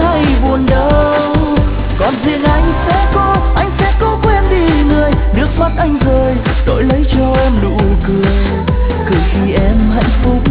hay buồn đâu. Còn riêng anh sẽ cố quên đi người nước mắt anh rơi, đổi lấy cho em nụ cười, cười khi em hạnh phúc